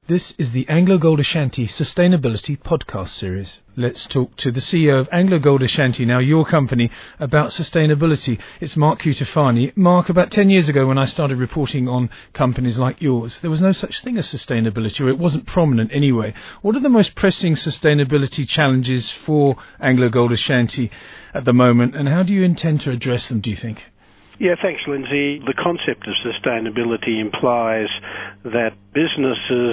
This is the AngloGold Ashanti Sustainability Podcast Series. Let's talk to the CEO of AngloGold Ashanti, now your company, about sustainability. It's Mark Cutifani. Mark, about 10 years ago when I started reporting on companies like yours, there was no such thing as sustainability, or it wasn't prominent anyway. What are the most pressing sustainability challenges for AngloGold Ashanti at the moment, and how do you intend to address them, do you think? Yeah, thanks, Lindsay. The concept of sustainability implies that businesses,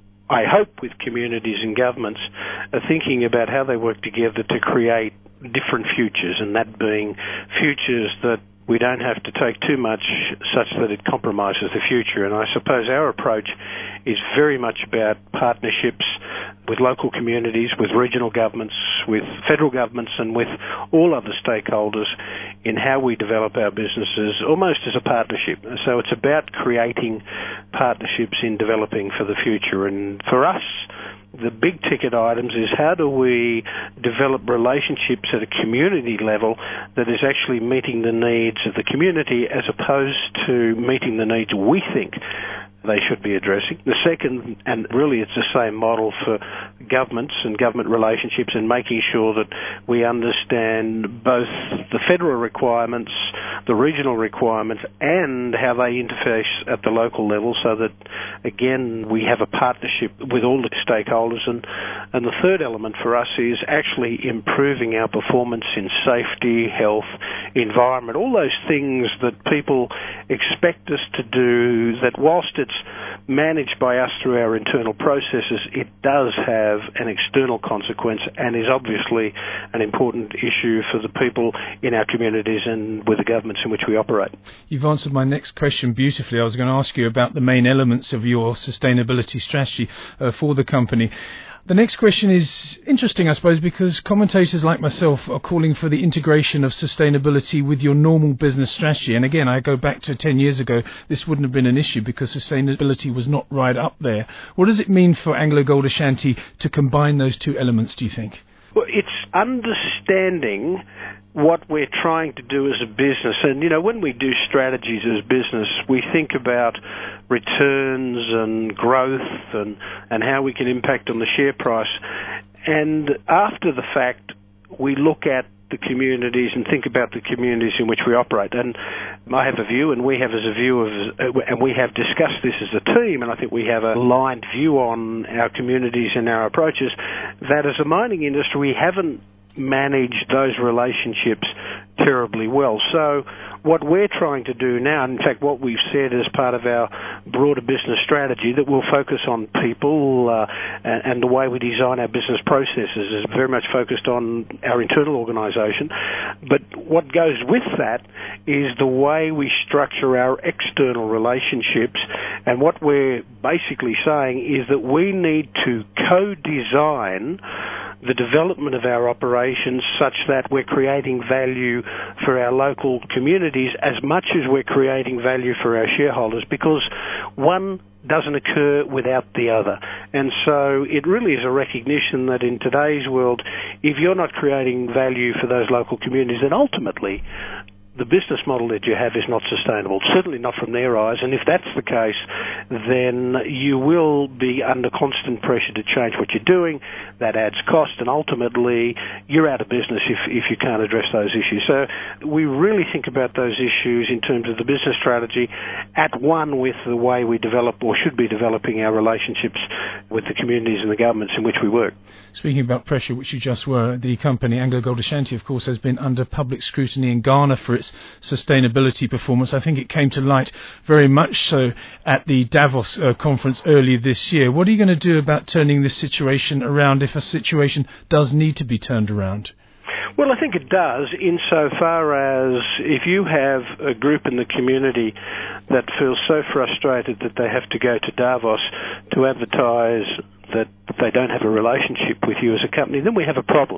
I hope with communities and governments, are thinking about how they work together to create different futures, and that being futures that we don't have to take too much such that it compromises the future. And I suppose our approach is very much about partnerships with local communities, with regional governments, with federal governments, and with all other stakeholders in how we develop our businesses, almost as a partnership. So it's about creating partnerships in developing for the future. And for us, the big ticket items is how do we develop relationships at a community level that is actually meeting the needs of the community as opposed to meeting the needs we think they should be addressing. The second, and really it's the same model for governments and government relationships, and making sure that we understand both the federal requirements, the regional requirements, and how they interface at the local level so that, again, we have a partnership with all the stakeholders. And the third element for us is actually improving our performance in safety, health, environment, all those things that people expect us to do, that whilst it's managed by us through our internal processes, it does have an external consequence and is obviously an important issue for the people in our communities and with the governments in which we operate. You've answered my next question beautifully. I was going to ask you about the main elements of your sustainability strategy for the company. The next question is interesting, I suppose, because commentators like myself are calling for the integration of sustainability with your normal business strategy. And again, I go back to 10 years ago, this wouldn't have been an issue because sustainability was not right up there. What does it mean for AngloGold Ashanti to combine those two elements, do you think? Well, it's understanding what we're trying to do as a business. And, you know, when we do strategies as business, we think about returns and growth and how we can impact on the share price. And after the fact, we look at the communities and think about the communities in which we operate. And I have a view, and we have as a view of, and we have discussed this as a team, and I think we have a aligned view on our communities and our approaches, that as a mining industry, we haven't managed those relationships terribly well. So what we're trying to do now, in fact what we've said as part of our broader business strategy, that we'll focus on people and the way we design our business processes is very much focused on our internal organisation. But what goes with that is the way we structure our external relationships, and what we're basically saying is that we need to co-design the development of our operations such that we're creating value for our local communities as much as we're creating value for our shareholders, because one doesn't occur without the other. And so it really is a recognition that in today's world, if you're not creating value for those local communities, then ultimately the business model that you have is not sustainable, certainly not from their eyes. And if that's the case, then you will be under constant pressure to change what you're doing. That adds cost, and ultimately you're out of business if you can't address those issues. So we really think about those issues in terms of the business strategy at one with the way we develop, or should be developing, our relationships with the communities and the governments in which we work. Speaking about pressure, which you just were, the company AngloGold Ashanti, of course, has been under public scrutiny in Ghana for its sustainability performance. I think it came to light very much so at the Davos conference earlier this year. What are you going to do about turning this situation around, if a situation does need to be turned around? Well, I think it does, insofar as if you have a group in the community that feels so frustrated that they have to go to Davos to advertise that they don't have a relationship with you as a company, then we have a problem.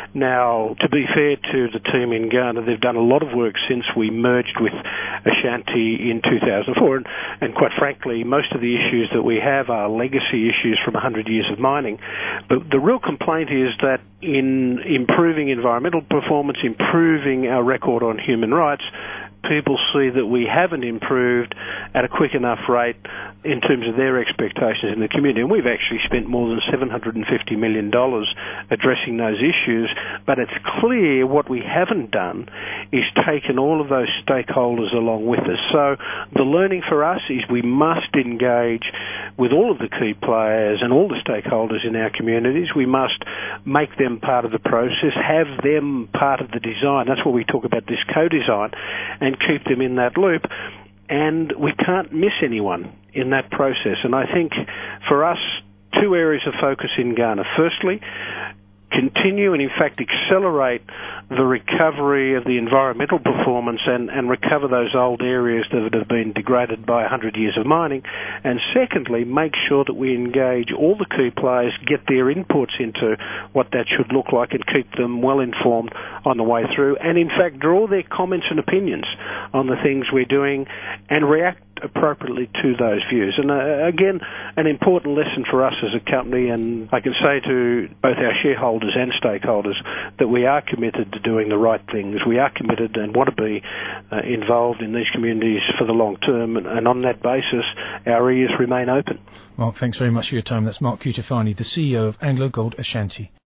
Now, to be fair to the team in Ghana, they've done a lot of work since we merged with Ashanti in 2004, and quite frankly, most of the issues that we have are legacy issues from 100 years of mining. But the real complaint is that in improving environmental performance, improving our record on human rights, people see that we haven't improved at a quick enough rate in terms of their expectations in the community. And we've actually spent more than $750 million addressing those issues, but it's clear what we haven't done is taken all of those stakeholders along with us. So the learning for us is we must engage with all of the key players and all the stakeholders in our communities. We must make them part of the process, have them part of the design. That's why we talk about this co-design, and keep them in that loop. And we can't miss anyone in that process. And I think for us, two areas of focus in Ghana. Firstly, continue and in fact accelerate the recovery of the environmental performance and recover those old areas that have been degraded by 100 years of mining. And secondly, make sure that we engage all the key players, get their inputs into what that should look like, and keep them well informed on the way through, and in fact draw their comments and opinions on the things we're doing and react appropriately to those views. And again, an important lesson for us as a company, and I can say to both our shareholders and stakeholders that we are committed to doing the right things. We are committed and want to be involved in these communities for the long term, and on that basis our ears remain open. Mark, thanks very much for your time. That's Mark Cutifani, the CEO of AngloGold Ashanti.